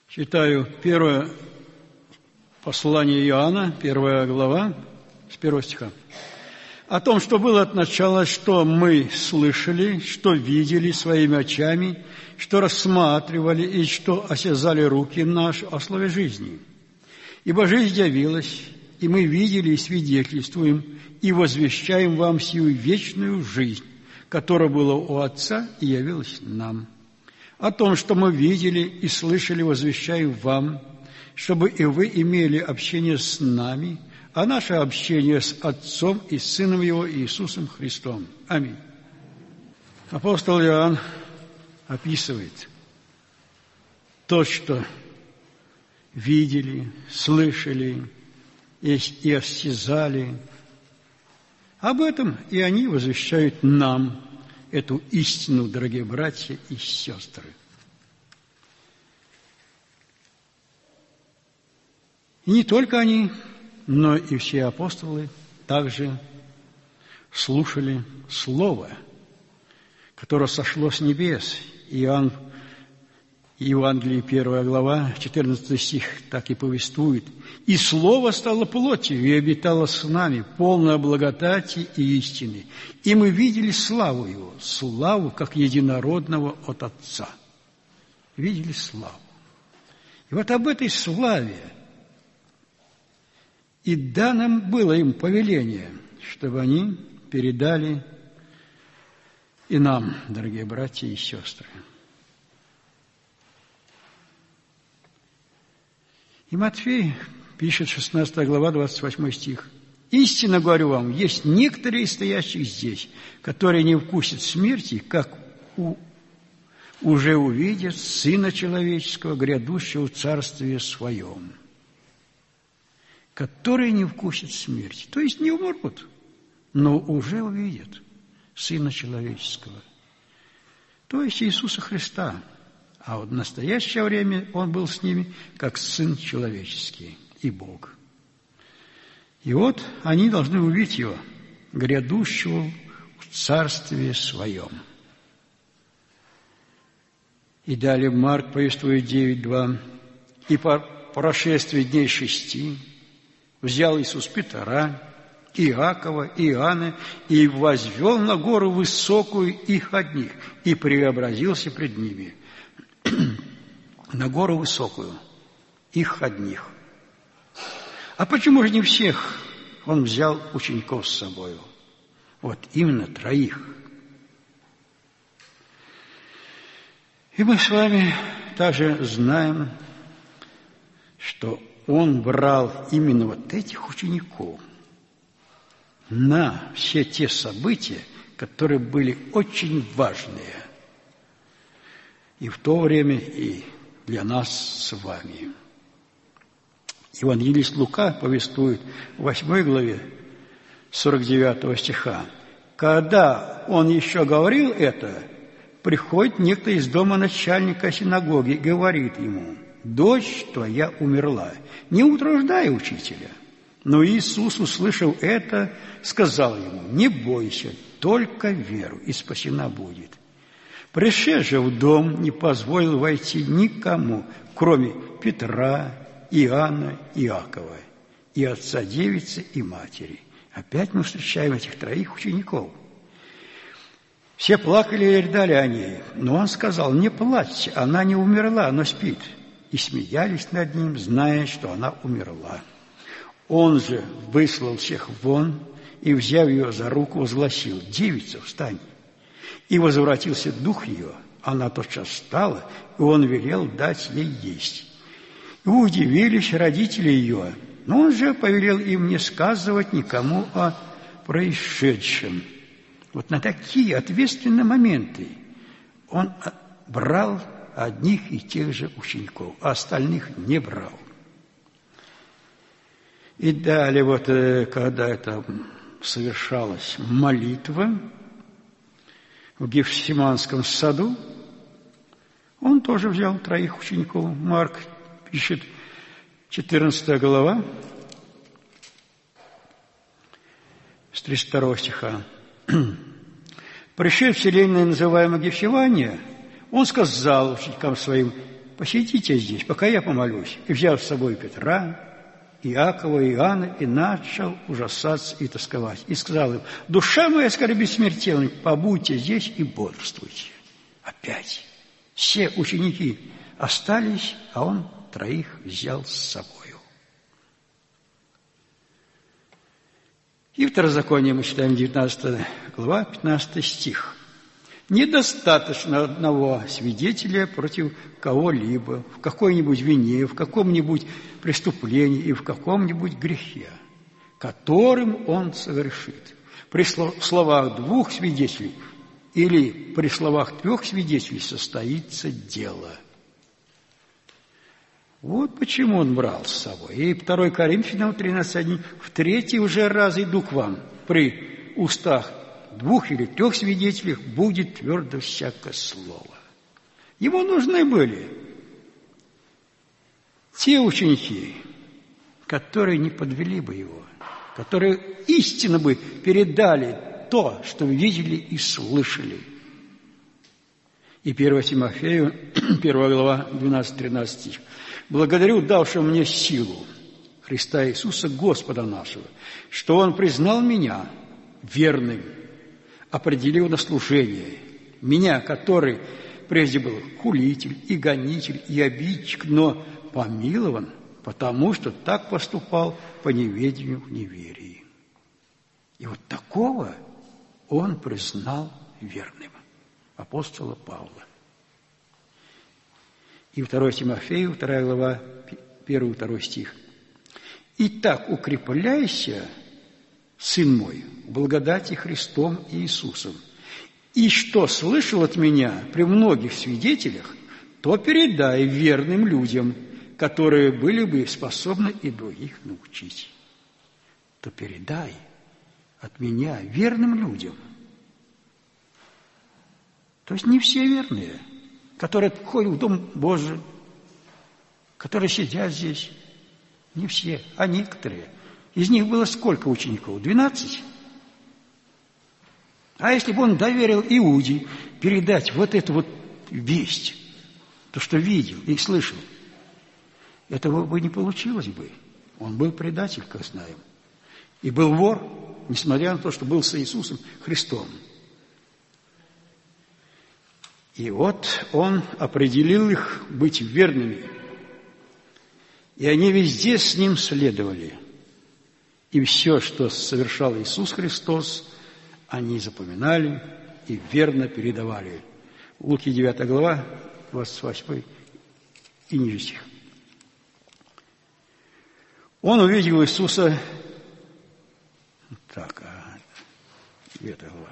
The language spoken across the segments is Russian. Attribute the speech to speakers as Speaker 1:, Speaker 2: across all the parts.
Speaker 1: Читаю первое послание Иоанна, 1 глава, с 1 стиха. «О том, что было от начала, что мы слышали, что видели своими очами, что рассматривали и что осязали руки наши о слове жизни. Ибо жизнь явилась, и мы видели и свидетельствуем, и возвещаем вам сию вечную жизнь, которая была у Отца и явилась нам. О том, что мы видели и слышали, возвещаем вам, чтобы и вы имели общение с нами, а наше общение с Отцом и Сыном Его Иисусом Христом». Аминь. Апостол Иоанн описывает то, что видели, слышали и осязали. Об этом и они возвещают нам эту истину, дорогие братья и сестры. И не только они, но и все апостолы также слушали Слово, которое сошло с небес. Иоанн, Евангелие, 1 глава, 14 стих, так и повествует. «И Слово стало плотью и обитало с нами, полное благодати и истины. И мы видели славу Его, славу, как единородного от Отца». Видели славу. И вот об этой славе и дано было им повеление, чтобы они передали и нам, дорогие братья и сестры. И Матфей пишет, 16 глава, 28 стих. «Истинно говорю вам, есть некоторые из стоящих здесь, которые не вкусят смерти, как уже увидят Сына Человеческого, грядущего в Царстве Своем». Которые не вкусят смерти, то есть не умрут, но уже увидят Сына Человеческого, то есть Иисуса Христа. А вот в настоящее время Он был с ними, как Сын Человеческий и Бог. И вот они должны увидеть Его, грядущего в Царстве Своем. И далее Марк повествует 9:2. «И по прошествии дней 6 взял Иисус Петра, Иакова, Иоанна и возвел на гору высокую их одних, и преобразился пред ними». На гору высокую, их одних. А почему же не всех Он взял учеников с собою? Вот именно 3. И мы с вами также знаем, что Он брал именно вот этих учеников на все те события, которые были очень важные и в то время, и для нас с вами. Евангелист Лука повествует в 8 главе 49 стиха. «Когда он еще говорил это, приходит некто из дома начальника синагоги и говорит ему: дочь твоя умерла, не утруждай учителя». Но Иисус, услышав это, сказал ему: не бойся, только веруй, и спасена будет. Пришед же в дом, не позволил войти никому, кроме Петра, Иоанна, Иакова, и отца девицы, и матери. Опять мы встречаем этих 3 учеников. Все плакали и рыдали о ней, но он сказал: не плачьте, она не умерла, но спит. И смеялись над ним, зная, что она умерла. Он же выслал всех вон и, взяв ее за руку, возгласил: девица, встань. И возвратился дух ее, она тотчас встала, и он велел дать ей есть. И удивились родители ее, но он же повелел им не сказывать никому о происшедшем. Вот на такие ответственные моменты он брал одних и тех же учеников, а остальных не брал. И далее, вот когда это совершалась молитва в Гефсиманском саду, он тоже взял 3 учеников. Марк пишет, 14 глава, с 32 стиха. «Пришед в селение, называемое Гефсимания, он сказал ученикам своим: посидите здесь, пока я помолюсь. И взял с собой Петра, Иакова и Иоанна, и начал ужасаться и тосковать. И сказал им: душа моя скорбит смертельно, побудьте здесь и бодрствуйте. Опять все ученики остались, а он 3 взял с собою. И Второзаконие мы читаем, 19 глава, 15 стих. Недостаточно одного свидетеля против кого-либо в какой-нибудь вине, в каком-нибудь преступлении и в каком-нибудь грехе, которым он совершит. При словах 2 свидетелей или при словах 3 свидетелей состоится дело. Вот почему он брал с собой. И 2 Коринфянам 13:1: в 3-й уже раз иду к вам, при устах 2 или 3 свидетелях будет твердо всякое слово. Ему нужны были те ученики, которые не подвели бы его, которые истинно бы передали то, что видели и слышали. И 1 Тимофею, 1 глава, 12-13 стих. «Благодарю давшего мне силу Христа Иисуса, Господа нашего, что Он признал меня верным, определил на служение, меня, который прежде был хулитель и гонитель и обидчик, но помилован, потому что так поступал по неведению в неверии». И вот такого он признал верным, апостола Павла. И 2 Тимофею, 2 глава, 1-2 стих. «Итак, укрепляйся, сын мой, в благодати Христом и Иисусом, и что слышал от меня при многих свидетелях, то передай верным людям, которые были бы способны и других научить». То передай от меня верным людям. То есть не все верные, которые ходят в Дом Божий, которые сидят здесь. Не все, а некоторые. Из них было сколько учеников? 12? А если бы он доверил Иуде передать вот эту вот весть, то, что видел и слышал, этого бы не получилось бы. Он был предатель, как знаем. И был вор, несмотря на то, что был с Иисусом Христом. И вот он определил их быть верными. И они везде с ним следовали. И все, что совершал Иисус Христос, они запоминали и верно передавали. Луки 9 глава, 28 и ниже стих. Он увидел Иисуса... Так, 9 глава.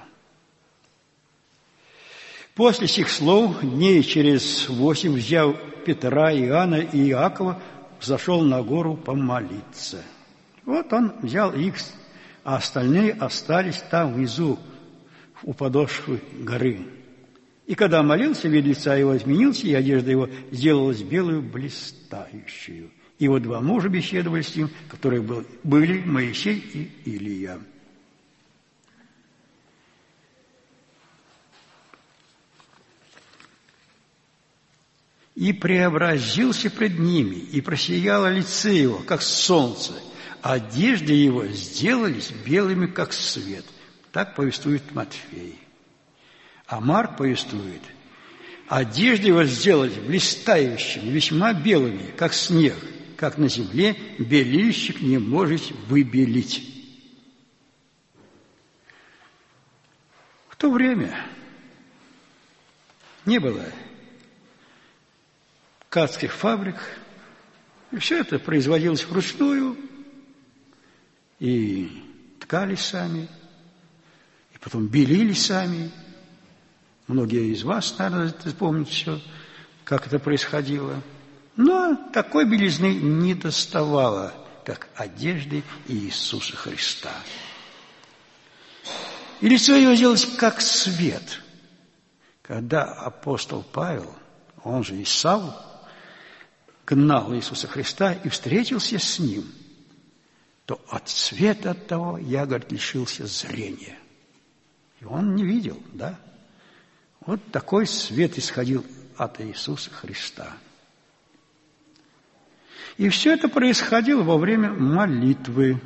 Speaker 1: После сих слов, дней через 8, взяв Петра, Иоанна и Иакова, взошел на гору помолиться. Вот он взял их, а остальные остались там внизу, у подошвы горы. И когда молился, вид лица его изменился, и одежда его сделалась белую, блистающую. И вот 2 мужа беседовали с ним, которые были Моисей и Илия. И преобразился пред ними, и просияло лице его, как солнце, а одежды его сделались белыми, как свет. Так повествует Матфей. А Марк повествует: одежды его сделались блистающими, весьма белыми, как снег, как на земле белильщик не может выбелить. В то время не было ткацких фабрик, и все это производилось вручную, и ткали сами, и потом белили сами. Многие из вас, наверное, помнят все, как это происходило. Но такой белизны не доставало, как одежды Иисуса Христа. И лицо его сделалось как свет. Когда апостол Павел, он же и Савл, гнал Иисуса Христа и встретился с ним, то от света от того я, говорит, лишился зрения. И он не видел, да? Вот такой свет исходил от Иисуса Христа. И все это происходило во время молитвы.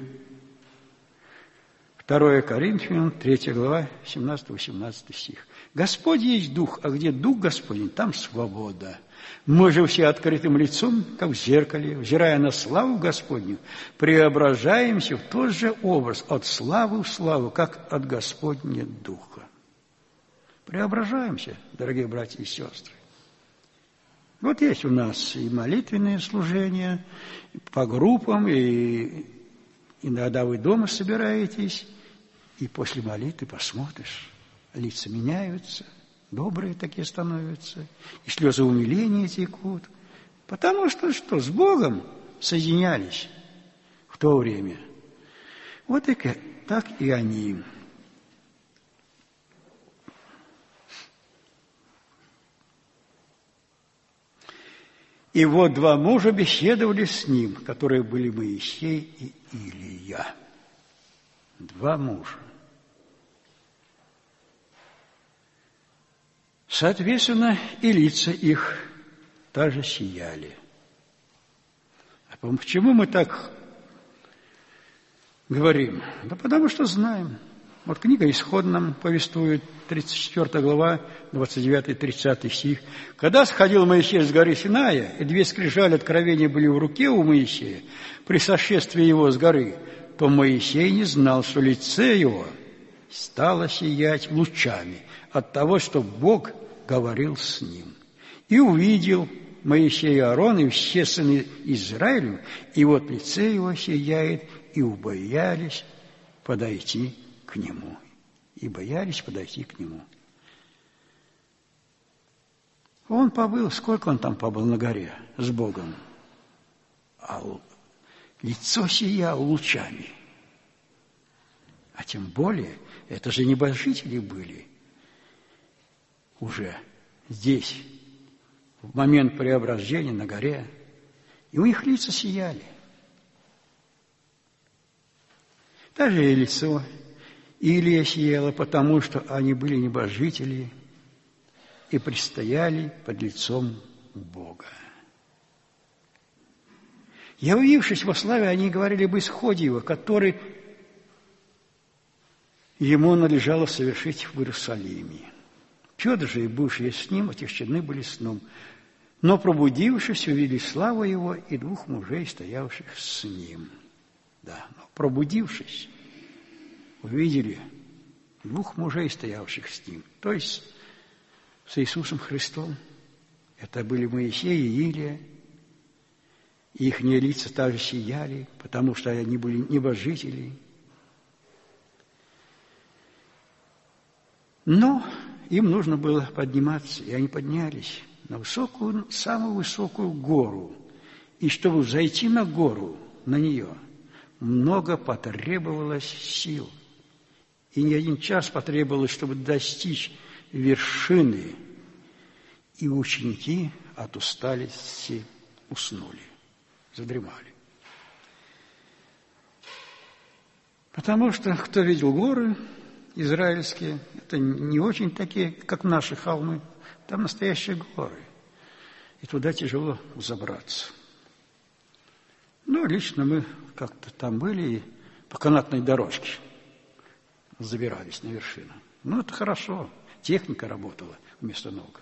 Speaker 1: 2 Коринфянам, 3 глава, 17-18 стих. Господь есть Дух, а где Дух Господень, там свобода. Мы же все открытым лицом, как в зеркале, взирая на славу Господню, преображаемся в тот же образ, от славы в славу, как от Господня Духа. Преображаемся, дорогие братья и сестры. Вот есть у нас и молитвенные служения, по группам, и иногда вы дома собираетесь, и после молитвы посмотришь, лица меняются, добрые такие становятся, и слезы умиления текут. Потому что что? С Богом соединялись в то время. Вот и так и они. И вот два мужа беседовали с ним, которые были Моисей и Илия. Два мужа. Соответственно, и лица их также сияли. А почему мы так говорим? Да потому что знаем. Вот книга «Исход» нам повествует, 34 глава, 29-30 стих. «Когда сходил Моисей с горы Синая, и две скрижали откровения были в руке у Моисея, при сошествии его с горы, то Моисей не знал, что лице его стало сиять лучами от того, что Бог говорил с ним. И увидел Моисей и Аарон, и все сыны Израилю, и вот лице его сияет, и убоялись подойти к нему». И боялись подойти к нему. Он побыл, сколько он там побыл на горе с Богом? А лицо сияло лучами. А тем более, это же небожители были уже здесь, в момент преображения на горе. И у них лица сияли. Даже и лицо Илия сияла, потому что они были небожители и предстояли под лицом Бога. Явившись во славе, они говорили об исходе его, который ему надлежало совершить в Иерусалиме. Петр же и бывшие с ним отягчены были сном, но, пробудившись, увидели славу его и двух мужей, стоявших с ним. Да, но пробудившись, увидели двух мужей, стоявших с ним, то есть с Иисусом Христом. Это были Моисей и Илия. И их лица также сияли, потому что они были небожители. Но им нужно было подниматься, и они поднялись на высокую, самую высокую гору. И чтобы зайти на гору, на нее, много потребовалось сил. И не один час потребовалось, чтобы достичь вершины. И ученики от усталости уснули, задремали. Потому что, кто видел горы израильские, это не очень такие, как наши холмы. Там настоящие горы. И туда тяжело забраться. Ну, лично мы как-то там были и по канатной дорожке забирались на вершину. Ну, это хорошо. Техника работала вместо ног.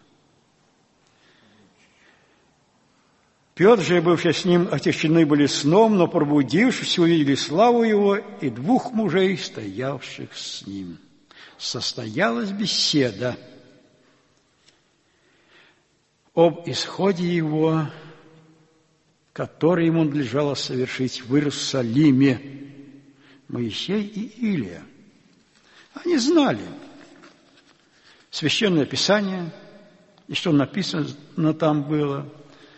Speaker 1: Петр же, бывший с ним, отягчены были сном, но, пробудившись, увидели славу его и двух мужей, стоявших с ним. Состоялась беседа об исходе его, который ему надлежало совершить в Иерусалиме. Моисей и Илия. Они знали Священное Писание, и что написано там было.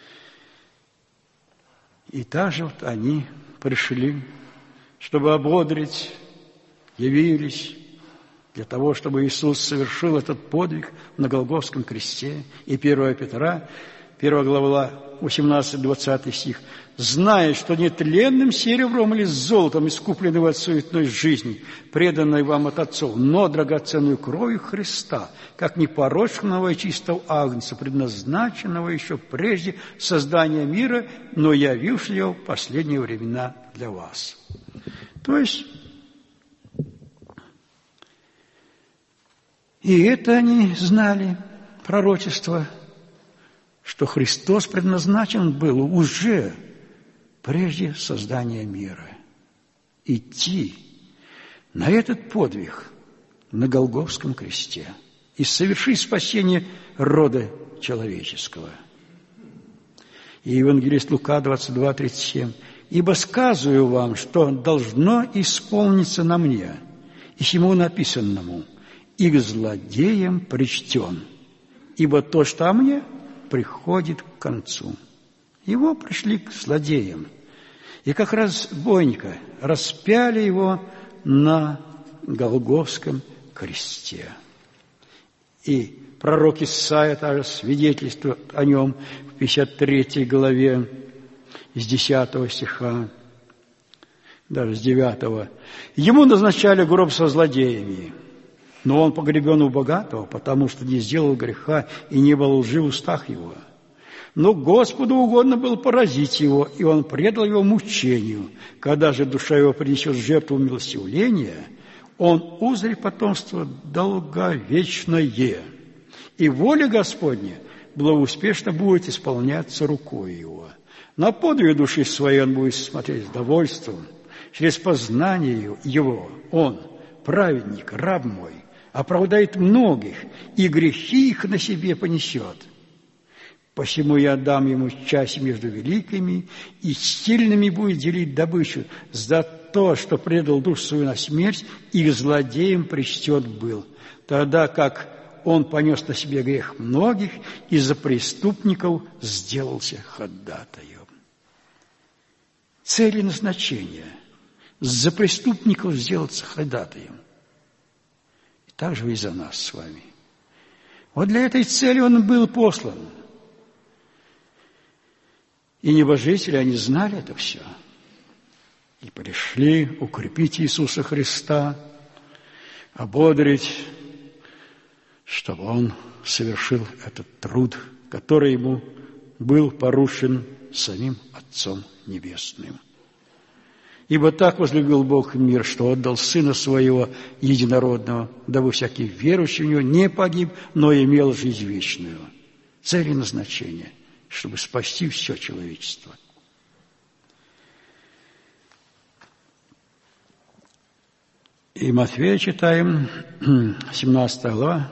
Speaker 1: И также вот они пришли, чтобы ободрить, явились для того, чтобы Иисус совершил этот подвиг на Голгофском кресте. И 1 Петра, 1 глава, 18-20 стих. «Зная, что нетленным серебром или золотом искуплены вы от суетной жизни, преданной вам от отцов, но драгоценную кровью Христа, как непорочного и чистого агнца, предназначенного еще прежде создания мира, но явившего в последние времена для вас». То есть, и это они знали, пророчество, что Христос предназначен был уже прежде создания мира идти на этот подвиг на Голгофском кресте и совершить спасение рода человеческого. И евангелист Лука 22:37. «Ибо сказываю вам, что должно исполниться на мне, и сему написанному, и к злодеям причтен, ибо то, что о мне, приходит к концу». Его пришли к злодеям. И как разбойника распяли его на Голгофском кресте. И пророк Исаия также свидетельствует о нем в 53 главе с 10 стиха, даже с 9. «Ему назначали гроб со злодеями, но он погребен у богатого, потому что не сделал греха и не было лжи в устах его. Но Господу угодно было поразить его, и он предал его мучению. Когда же душа его принесет жертву милостивления, он узрит потомство долговечное, и воля Господня благоуспешно будет исполняться рукой его. На подвиг души своей он будет смотреть с довольством. Через познание его он, праведник, раб мой, оправдает многих, и грехи их на себе понесет. Посему я дам ему часть между великими, и сильными будет делить добычу за то, что предал душу свою на смерть, и к злодеям причтет был, тогда как он понес на себе грех многих, и за преступников сделался ходатаем». Цель и назначение – за преступников сделаться ходатаем. И так же и за нас с вами. Вот для этой цели он был послан. И небожители, они знали это все. И пришли укрепить Иисуса Христа, ободрить, чтобы Он совершил этот труд, который Ему был поручен самим Отцом Небесным. Ибо так возлюбил Бог мир, что отдал Сына Своего Единородного, дабы всякий верующий в Него не погиб, но имел жизнь вечную. Цель и назначение – чтобы спасти все человечество. И Матфея читаем, 17 глава,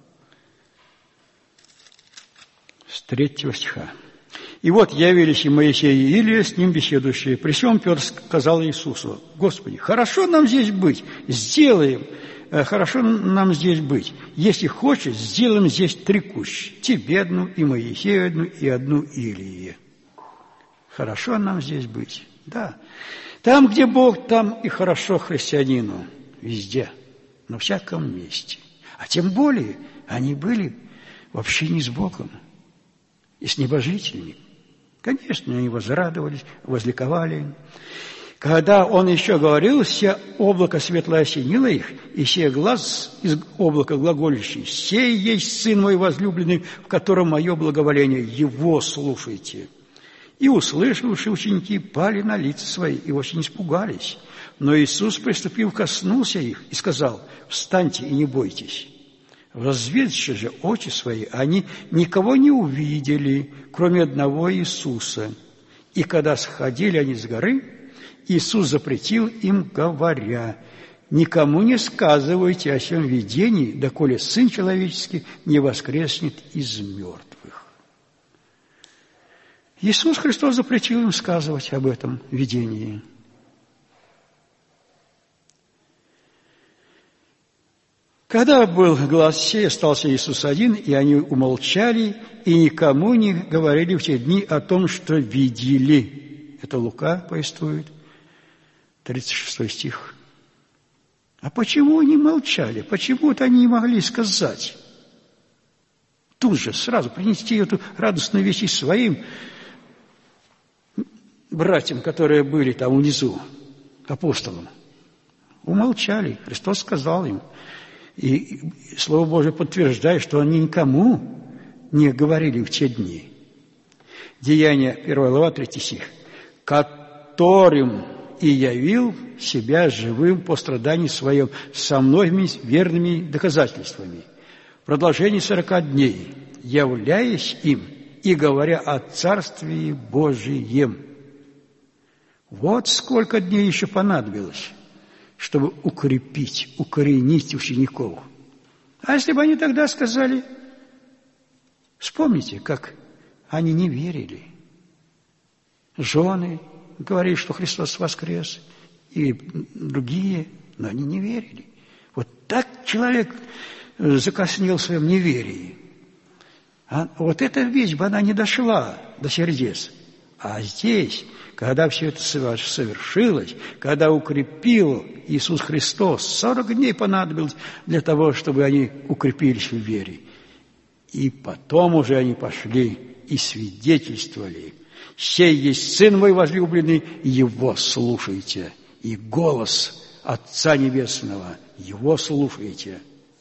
Speaker 1: с 3 стиха. «И вот явились и Моисей, и Илия, с ним беседующие. При сем Петр сказал Иисусу: Господи, хорошо нам здесь быть, хорошо нам здесь быть. Если хочешь, сделаем здесь 3 кущи. Тебе одну, и Моисею одну, и одну Илии. Хорошо нам здесь быть. Да. Там, где Бог, там и хорошо христианину. Везде. На всяком месте. А тем более они были в общении с Богом и с небожителями. Конечно, они возрадовались, возликовали. Когда он еще говорил, все облако светлое осенило их, и сей глаз из облака глаголющий: «Сей есть Сын мой возлюбленный, в котором мое благоволение, Его слушайте». И, услышавшие ученики, пали на лица свои и очень испугались. Но Иисус, приступив, коснулся их и сказал: «Встаньте и не бойтесь». Возведши же очи свои, они никого не увидели, кроме одного Иисуса. И когда сходили они с горы, Иисус запретил им, говоря: «Никому не сказывайте о сем видении, доколе Сын Человеческий не воскреснет из мертвых». Иисус Христос запретил им сказывать об этом видении. Когда был глас сей, остался Иисус один, и они умолчали, и никому не говорили в те дни о том, что видели. Это Лука повествует, 36 стих. А почему они молчали? Почему-то они не могли сказать? Тут же сразу принести эту радостную весть и своим братьям, которые были там внизу, апостолам. Умолчали. Христос сказал им. И Слово Божие подтверждает, что они никому не говорили в те дни. Деяния, 1 глава, 3 стих. «Которым и явил себя живым по страдании своем со многими верными доказательствами, в продолжении 40 дней, являясь им и говоря о Царствии Божием». Вот сколько дней еще понадобилось, чтобы укрепить, укоренить учеников. А если бы они тогда сказали, вспомните, как они не верили. Жены говорили, что Христос воскрес, и другие, но они не верили. Вот так человек закоснел в своем неверии. А вот эта вещь бы она не дошла до сердец. А здесь, когда все это совершилось, когда укрепил Иисус Христос, 40 дней понадобилось для того, чтобы они укрепились в вере. И потом уже они пошли и свидетельствовали: «Сей есть Сын мой возлюбленный, Его слушайте». И голос Отца Небесного, Его слушайте.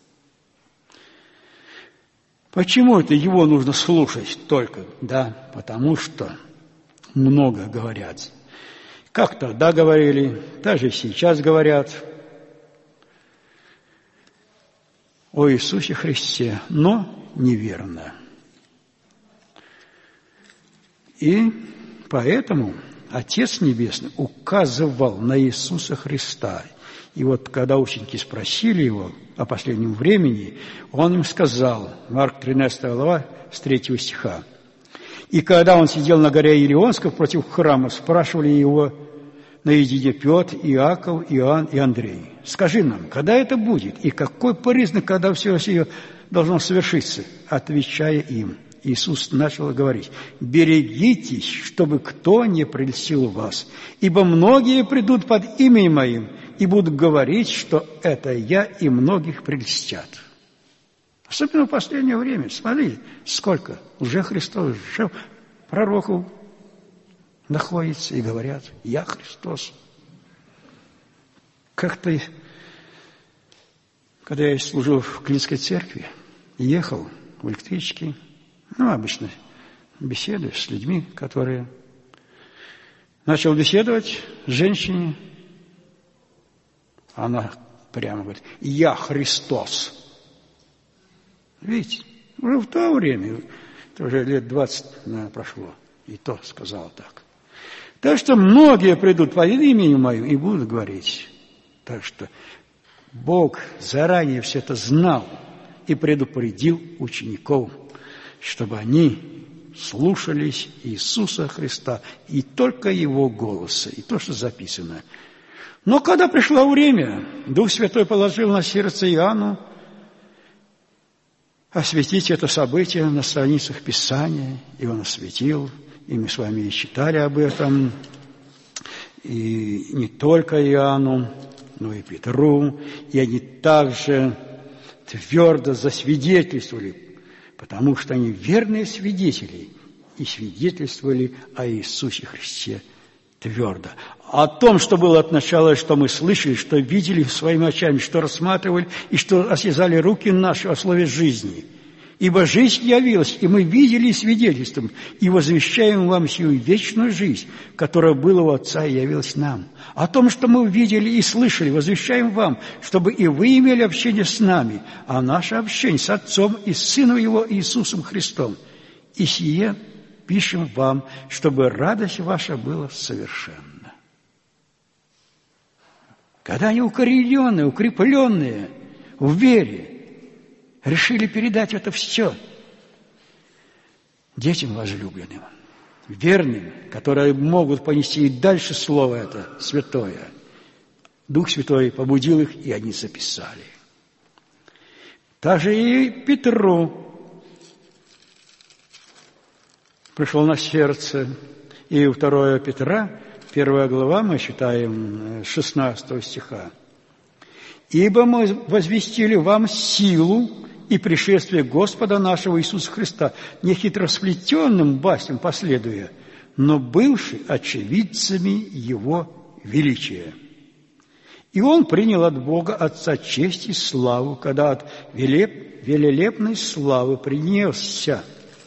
Speaker 1: Почему это Его нужно слушать только? Да, потому что много говорят. Как тогда говорили, даже сейчас говорят о Иисусе Христе, но неверно. И поэтому Отец Небесный указывал на Иисуса Христа. И вот когда ученики спросили Его о последнем времени, Он им сказал, Марк 13 глава, с 3 стиха, «И когда Он сидел на горе Илионской против храма, спрашивали Его наедине Петр, Иаков, Иоанн и Андрей: скажи нам, когда это будет, и какой признак, когда все сие должно совершиться?» Отвечая им, Иисус начал говорить: «Берегитесь, чтобы кто не прельстил вас, ибо многие придут под именем Моим и будут говорить, что это Я, и многих прельстят». Особенно в последнее время. Смотрите, сколько уже Христос, уже пророков находится и говорят: «Я Христос». Как-то, когда я служил в Клинской церкви, ехал в электричке, обычно беседую с людьми, которые... Начал беседовать с женщиной, она прямо говорит: «Я Христос». Видите, уже в то время, это уже лет 20, наверное, прошло, и то сказал так. Так что многие придут под именем Моим и будут говорить. Так что Бог заранее все это знал и предупредил учеников, чтобы они слушались Иисуса Христа и только Его голоса, и то, что записано. Но когда пришло время, Дух Святой положил на сердце Иоанну осветить это событие на страницах Писания, и он осветил, и мы с вами и читали об этом, и не только Иоанну, но и Петру, и они также твердо засвидетельствовали, потому что они верные свидетели и свидетельствовали о Иисусе Христе твердо. О том, что было от начала, что мы слышали, что видели своими очами, что рассматривали и что осязали руки наши о слове жизни. Ибо жизнь явилась, и мы видели свидетельством, и возвещаем вам сию вечную жизнь, которая была у Отца и явилась нам. О том, что мы видели и слышали, возвещаем вам, чтобы и вы имели общение с нами, а наше общение с Отцом и с Сыном Его Иисусом Христом. И сие пишем вам, чтобы радость ваша была совершенна. Когда они укорененные, укрепленные в вере, решили передать это все детям возлюбленным, верным, которые могут понести и дальше слово это святое. Дух Святой побудил их, и они записали. Также и Петру пришло на сердце, и 2 Петра, 1 глава, мы читаем 16 стиха. «Ибо мы возвестили вам силу и пришествие Господа нашего Иисуса Христа, не хитросплетенным басням последуя, но бывший очевидцами Его величия. И Он принял от Бога Отца честь и славу, когда от велелепной славы принесся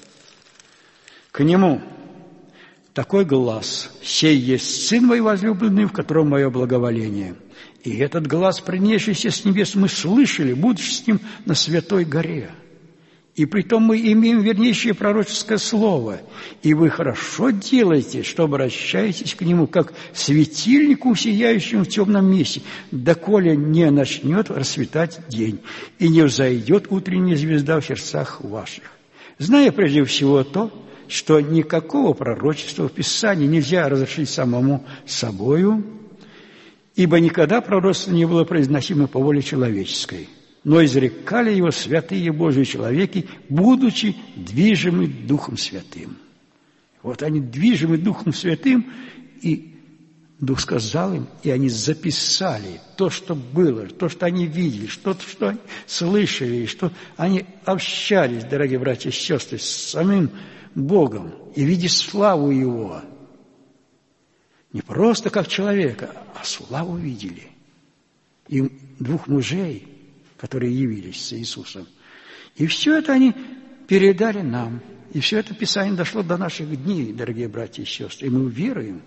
Speaker 1: к Нему такой глас: «Сей есть Сын мой возлюбленный, в котором мое благоволение». И этот глас, принесшийся с небес, мы слышали, будучи с Ним на Святой горе. И притом мы имеем вернейшее пророческое слово. И вы хорошо делаете, что обращаетесь к Нему, как светильнику, сияющему в темном месте, доколе не начнет расцветать день, и не взойдет утренняя звезда в сердцах ваших. Зная прежде всего то, что никакого пророчества в Писании нельзя разрешить самому собою, ибо никогда пророчество не было произносимо по воле человеческой, но изрекали его святые Божьи человеки, будучи движимы Духом Святым. Вот они движимы Духом Святым, и Дух сказал им, и они записали то, что было, то, что они видели, что они слышали, что они общались, дорогие братья и сестры, с самим Богом и видя славу Его. Не просто как человека, а славу видели. И двух мужей, которые явились с Иисусом. И все это они передали нам. И все это Писание дошло до наших дней, дорогие братья и сестры. И мы веруем.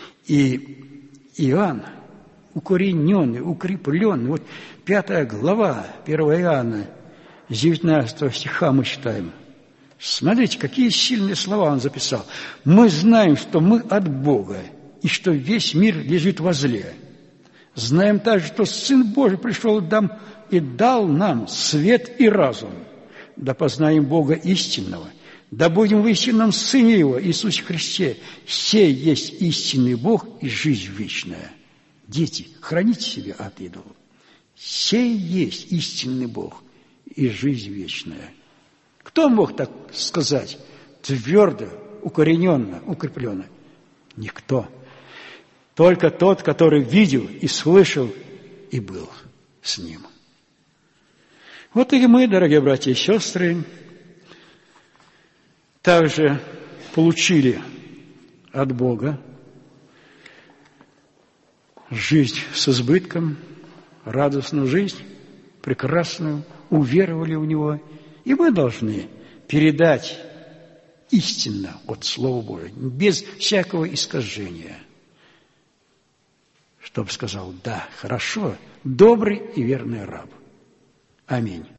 Speaker 1: И Иоанн, укорененный, укрепленный. Вот 5 глава 1 Иоанна, с 19 стиха мы читаем. Смотрите, какие сильные слова он записал. «Мы знаем, что мы от Бога, и что весь мир лежит во зле. Знаем также, что Сын Божий пришел и дал нам свет и разум, да познаем Бога истинного, да будем в истинном Сыне Его, Иисусе Христе. Сей есть истинный Бог и жизнь вечная». Дети, храните себя от идолов. Сей есть истинный Бог и жизнь вечная. Кто мог так сказать твердо, укорененно, укрепленно? Никто. Только тот, который видел и слышал и был с Ним. Вот и мы, дорогие братья и сестры, также получили от Бога жизнь с избытком, радостную жизнь, прекрасную, уверовали в Него. И мы должны передать истинно от Слова Божия, без всякого искажения, чтобы сказал: да, хорошо, добрый и верный раб. Аминь.